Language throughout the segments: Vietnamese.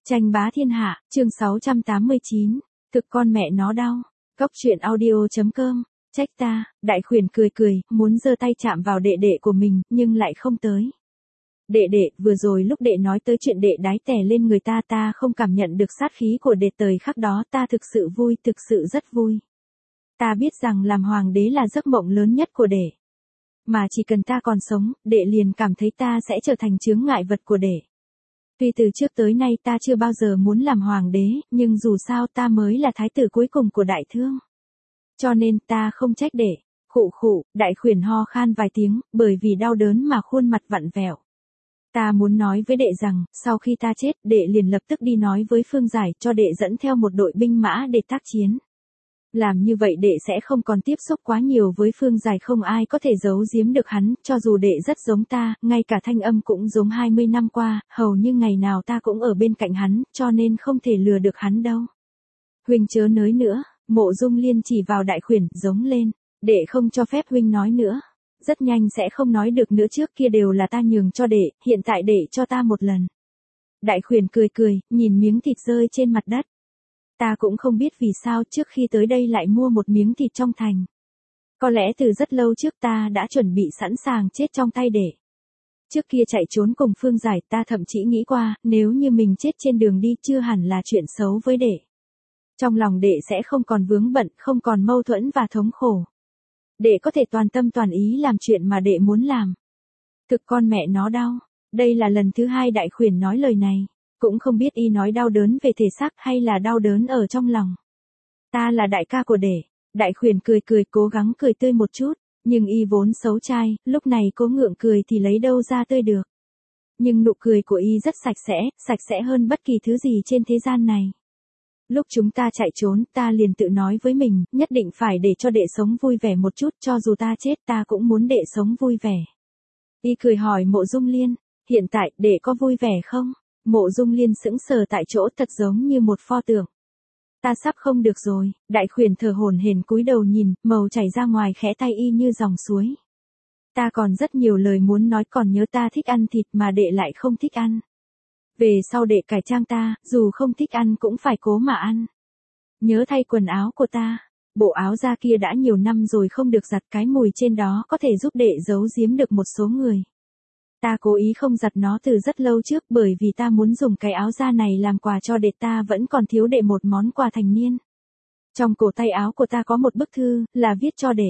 Tranh bá thiên hạ, chương 689, thực con mẹ nó đau. Cóc truyện audio.com, trách ta, đại khuyển cười cười, muốn giơ tay chạm vào đệ đệ của mình, nhưng lại không tới. Đệ, vừa rồi lúc đệ nói tới chuyện đệ đái tè lên người ta không cảm nhận được sát khí của đệ thời khắc đó, ta thực sự vui, thực sự rất vui. Ta biết rằng làm hoàng đế là giấc mộng lớn nhất của đệ. Mà chỉ cần ta còn sống, đệ liền cảm thấy ta sẽ trở thành chướng ngại vật của đệ. Tuy từ trước tới nay ta chưa bao giờ muốn làm hoàng đế, nhưng dù sao ta mới là thái tử cuối cùng của đại thương. Cho nên ta không trách đệ. Khụ, đại khuyển ho khan vài tiếng, bởi vì đau đớn mà khuôn mặt vặn vẹo. Ta muốn nói với đệ rằng, sau khi ta chết, đệ liền lập tức đi nói với Phương Giải cho đệ dẫn theo một đội binh mã để tác chiến. Làm như vậy đệ sẽ không còn tiếp xúc quá nhiều với Phương Giải, không ai có thể giấu giếm được hắn, cho dù đệ rất giống ta, ngay cả thanh âm cũng giống 20 năm qua, hầu như ngày nào ta cũng ở bên cạnh hắn, cho nên không thể lừa được hắn đâu. Huynh chớ nới nữa, Mộ Dung Liên chỉ vào đại khuyển, giống lên, đệ không cho phép huynh nói nữa. Rất nhanh sẽ không nói được nữa, trước kia đều là ta nhường cho đệ, hiện tại đệ cho ta một lần. Đại khuyển cười, nhìn miếng thịt rơi trên mặt đất. Ta cũng không biết vì sao trước khi tới đây lại mua một miếng thịt trong thành. Có lẽ từ rất lâu trước ta đã chuẩn bị sẵn sàng chết trong tay đệ. Trước kia chạy trốn cùng Phương Giải, ta thậm chí nghĩ qua, nếu như mình chết trên đường đi chưa hẳn là chuyện xấu với đệ. Trong lòng đệ sẽ không còn vướng bận, không còn mâu thuẫn và thống khổ. Đệ có thể toàn tâm toàn ý làm chuyện mà đệ muốn làm. Thực con mẹ nó đau. Đây là lần thứ hai đại khuyển nói lời này. Cũng không biết y nói đau đớn về thể xác hay là đau đớn ở trong lòng. Ta là đại ca của đệ. Đại khuyển cười, cố gắng cười tươi một chút. Nhưng y vốn xấu trai, lúc này cố ngượng cười thì lấy đâu ra tươi được. Nhưng nụ cười của y rất sạch sẽ hơn bất kỳ thứ gì trên thế gian này. Lúc chúng ta chạy trốn, ta liền tự nói với mình, nhất định phải để cho đệ sống vui vẻ một chút, cho dù ta chết ta cũng muốn đệ sống vui vẻ. Y cười hỏi Mộ Dung Liên, hiện tại, đệ có vui vẻ không? Mộ Dung Liên sững sờ tại chỗ, thật giống như một pho tượng. Ta sắp không được rồi, đại khuyển thở hổn hển cúi đầu nhìn, màu chảy ra ngoài khẽ tay y như dòng suối. Ta còn rất nhiều lời muốn nói, còn nhớ ta thích ăn thịt mà đệ lại không thích ăn. Về sau đệ cải trang ta, dù không thích ăn cũng phải cố mà ăn. Nhớ thay quần áo của ta, bộ áo da kia đã nhiều năm rồi không được giặt, cái mùi trên đó có thể giúp đệ giấu giếm được một số người. Ta cố ý không giặt nó từ rất lâu trước, bởi vì ta muốn dùng cái áo da này làm quà cho đệ, ta vẫn còn thiếu đệ một món quà thành niên. Trong cổ tay áo của ta có một bức thư, là viết cho đệ.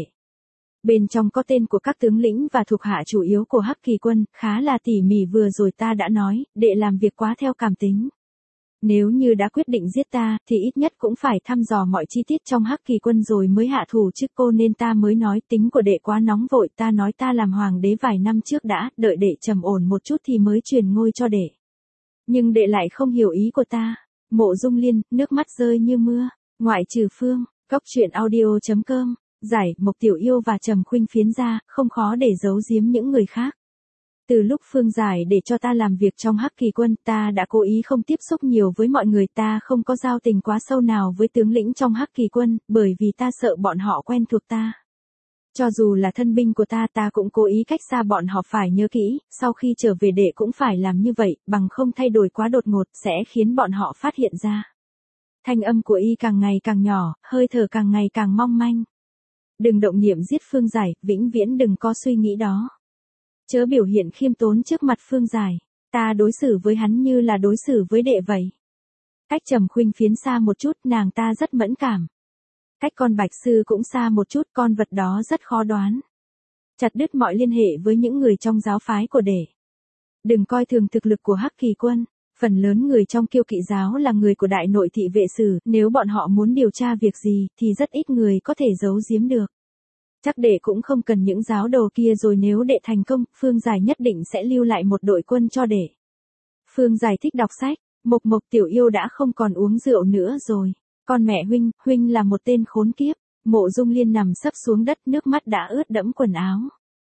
Bên trong có tên của các tướng lĩnh và thuộc hạ chủ yếu của Hắc Kỳ quân, khá là tỉ mỉ, vừa rồi ta đã nói, đệ làm việc quá theo cảm tính. Nếu như đã quyết định giết ta, thì ít nhất cũng phải thăm dò mọi chi tiết trong Hắc Kỳ quân rồi mới hạ thủ chứ cô, nên ta mới nói tính của đệ quá nóng vội, ta nói ta làm hoàng đế vài năm trước đã, đợi đệ trầm ổn một chút thì mới truyền ngôi cho đệ. Nhưng đệ lại không hiểu ý của ta. Mộ Dung Liên, nước mắt rơi như mưa, ngoại trừ Phương, Cóc truyện audio.com. Giải, Mộc Tiểu Yêu và Trầm Khuynh Phiến ra, không khó để giấu giếm những người khác. Từ lúc Phương Giải để cho ta làm việc trong Hắc Kỳ quân, ta đã cố ý không tiếp xúc nhiều với mọi người, ta không có giao tình quá sâu nào với tướng lĩnh trong Hắc Kỳ quân, bởi vì ta sợ bọn họ quen thuộc ta. Cho dù là thân binh của ta cũng cố ý cách xa bọn họ, phải nhớ kỹ, sau khi trở về đệ cũng phải làm như vậy, bằng không thay đổi quá đột ngột sẽ khiến bọn họ phát hiện ra. Thanh âm của y càng ngày càng nhỏ, hơi thở càng ngày càng mong manh. Đừng động niệm giết Phương Giải, vĩnh viễn đừng có suy nghĩ đó. Chớ biểu hiện khiêm tốn trước mặt Phương Giải, ta đối xử với hắn như là đối xử với đệ vậy. Cách Trầm Khuynh Phiến xa một chút, nàng ta rất mẫn cảm. Cách con Bạch Sư cũng xa một chút, con vật đó rất khó đoán. Chặt đứt mọi liên hệ với những người trong giáo phái của đệ. Đừng coi thường thực lực của Hắc Kỳ quân. Phần lớn người trong Kiêu Kỵ giáo là người của đại nội thị vệ sử, nếu bọn họ muốn điều tra việc gì, thì rất ít người có thể giấu giếm được. Chắc đệ cũng không cần những giáo đồ kia rồi, nếu đệ thành công, Phương Giải nhất định sẽ lưu lại một đội quân cho đệ. Phương Giải thích đọc sách, Mộc Tiểu Yêu đã không còn uống rượu nữa rồi. Con mẹ huynh là một tên khốn kiếp. Mộ Dung Liên nằm sấp xuống đất, nước mắt đã ướt đẫm quần áo.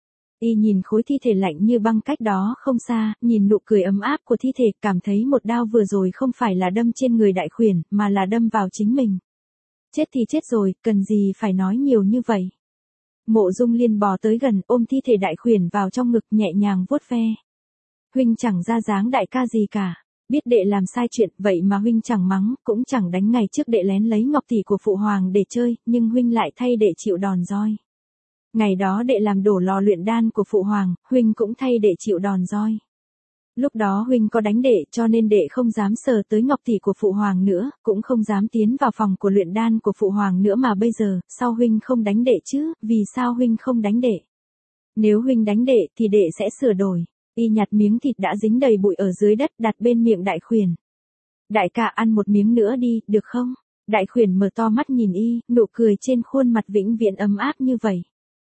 Y nhìn khối thi thể lạnh như băng cách đó không xa, nhìn nụ cười ấm áp của thi thể, cảm thấy một đao vừa rồi không phải là đâm trên người đại khuyển, mà là đâm vào chính mình. Chết thì chết rồi, cần gì phải nói nhiều như vậy. Mộ Dung Liên bò tới gần, ôm thi thể đại khuyển vào trong ngực, nhẹ nhàng vuốt ve. Huynh chẳng ra dáng đại ca gì cả. Biết đệ làm sai chuyện, vậy mà huynh chẳng mắng, cũng chẳng đánh. Ngày trước đệ lén lấy ngọc tỷ của phụ hoàng để chơi, nhưng huynh lại thay đệ chịu đòn roi. Ngày đó đệ làm đổ lò luyện đan của phụ hoàng, huynh cũng thay đệ chịu đòn roi. Lúc đó huynh có đánh đệ, cho nên đệ không dám sờ tới ngọc tỷ của phụ hoàng nữa, cũng không dám tiến vào phòng của luyện đan của phụ hoàng nữa. Mà bây giờ, sao huynh không đánh đệ chứ, vì sao huynh không đánh đệ? Nếu huynh đánh đệ thì đệ sẽ sửa đổi. Y nhặt miếng thịt đã dính đầy bụi ở dưới đất đặt bên miệng Đại Khuyển. Đại ca ăn một miếng nữa đi, được không? Đại Khuyển mở to mắt nhìn y, nụ cười trên khuôn mặt vĩnh viễn ấm áp như vậy.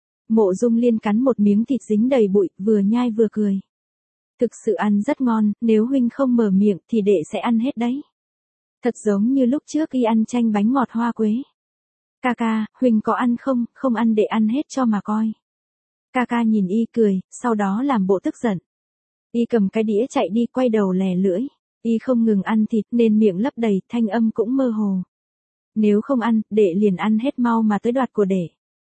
Mộ Dung Liên cắn một miếng thịt dính đầy bụi, vừa nhai vừa cười. Thực sự ăn rất ngon, nếu huynh không mở miệng thì đệ sẽ ăn hết đấy. Thật giống như lúc trước y ăn chanh bánh ngọt hoa quế. Ca ca, huynh có ăn không, không ăn đệ ăn hết cho mà coi. Ca ca nhìn y cười, sau đó làm bộ tức giận. Y cầm cái đĩa chạy đi, quay đầu lè lưỡi. Y không ngừng ăn thịt nên miệng lấp đầy, thanh âm cũng mơ hồ. Nếu không ăn, đệ liền ăn hết, mau mà tới đoạt của đệ.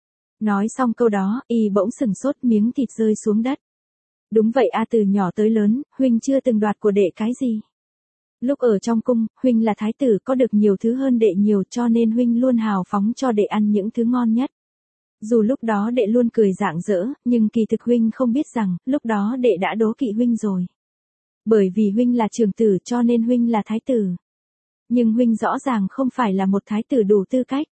Nói xong câu đó, y bỗng sừng sốt, miếng thịt rơi xuống đất. Đúng vậy a, từ nhỏ tới lớn, huynh chưa từng đoạt của đệ cái gì. Lúc ở trong cung, huynh là thái tử, có được nhiều thứ hơn đệ nhiều, cho nên huynh luôn hào phóng cho đệ ăn những thứ ngon nhất. Dù lúc đó đệ luôn cười rạng rỡ, nhưng kỳ thực huynh không biết rằng, lúc đó đệ đã đố kỵ huynh rồi. Bởi vì huynh là trưởng tử cho nên huynh là thái tử. Nhưng huynh rõ ràng không phải là một thái tử đủ tư cách.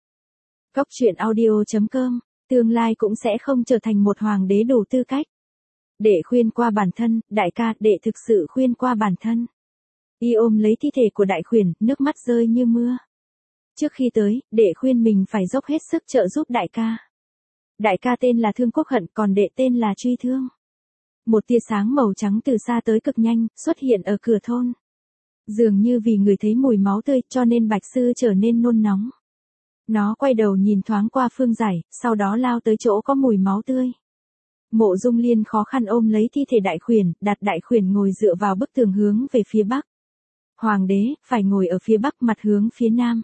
Coctruyện.audio.com, tương lai cũng sẽ không trở thành một hoàng đế đủ tư cách. Đệ khuyên qua bản thân, đại ca, đệ thực sự khuyên qua bản thân. Y ôm lấy thi thể của Đại Khuyển, nước mắt rơi như mưa. Trước khi tới, đệ khuyên mình phải dốc hết sức trợ giúp đại ca. Đại ca tên là Thương Quốc Hận, còn đệ tên là Truy Thương. Một tia sáng màu trắng từ xa tới cực nhanh, xuất hiện ở cửa thôn. Dường như vì người thấy mùi máu tươi, cho nên Bạch Sư trở nên nôn nóng. Nó quay đầu nhìn thoáng qua Phương Giải, sau đó lao tới chỗ có mùi máu tươi. Mộ Dung Liên khó khăn ôm lấy thi thể Đại Khuyển, đặt Đại Khuyển ngồi dựa vào bức tường hướng về phía bắc. Hoàng đế, phải ngồi ở phía bắc, mặt hướng phía nam.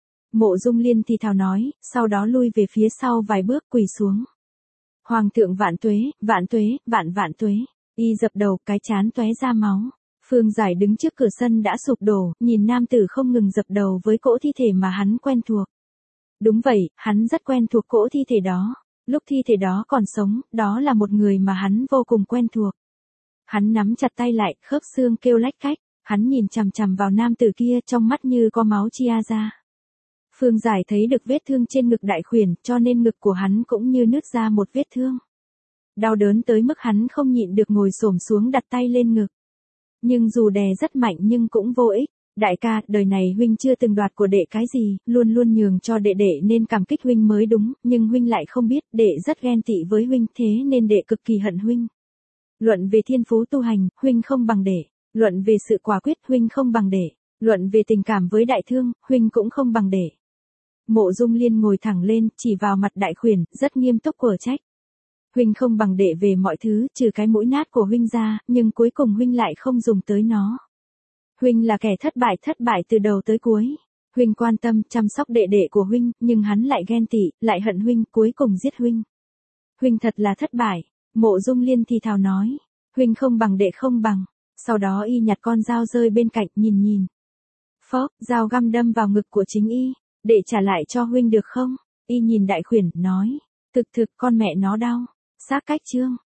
Mộ Dung Liên thì thào nói, sau đó lui về phía sau vài bước, quỳ xuống. Hoàng thượng vạn tuế, vạn tuế, vạn vạn tuế. Y dập đầu, cái trán tóe ra máu. Phương Giải đứng trước cửa sân đã sụp đổ, nhìn nam tử không ngừng dập đầu với cỗ thi thể mà hắn quen thuộc. Đúng vậy, hắn rất quen thuộc cỗ thi thể đó. Lúc thi thể đó còn sống, đó là một người mà hắn vô cùng quen thuộc. Hắn nắm chặt tay lại, khớp xương kêu lách cách. Hắn nhìn chằm chằm vào nam tử kia, trong mắt như có máu chia ra. Phương Giải thấy được vết thương trên ngực Đại Khuyển, cho nên ngực của hắn cũng như nứt ra một vết thương. Đau đớn tới mức hắn không nhịn được ngồi xổm xuống đặt tay lên ngực. Nhưng dù đè rất mạnh nhưng cũng vô ích. Đại ca, đời này huynh chưa từng đoạt của đệ cái gì, luôn luôn nhường cho đệ, nên cảm kích huynh mới đúng, nhưng huynh lại không biết, đệ rất ghen tị với huynh, thế nên đệ cực kỳ hận huynh. Luận về thiên phú tu hành, huynh không bằng đệ. Luận về sự quả quyết, huynh không bằng đệ. Luận về tình cảm với Đại Thương, huynh cũng không bằng đệ. Mộ Dung Liên ngồi thẳng lên, chỉ vào mặt Đại Khuyển, rất nghiêm túc quở trách. Huynh không bằng đệ về mọi thứ, trừ cái mũi nát của huynh ra, nhưng cuối cùng huynh lại không dùng tới nó. Huynh là kẻ thất bại từ đầu tới cuối. Huynh quan tâm, chăm sóc đệ của huynh, nhưng hắn lại ghen tị, lại hận huynh, cuối cùng giết huynh. Huynh thật là thất bại. Mộ Dung Liên thì thào nói. Huynh không bằng đệ không bằng. Sau đó y nhặt con dao rơi bên cạnh, nhìn. Phốc, dao găm đâm vào ngực của chính y. Đệ trả lại cho huynh được không? Y nhìn Đại Khuyển, nói. Thực con mẹ nó đau. Xác cách chương.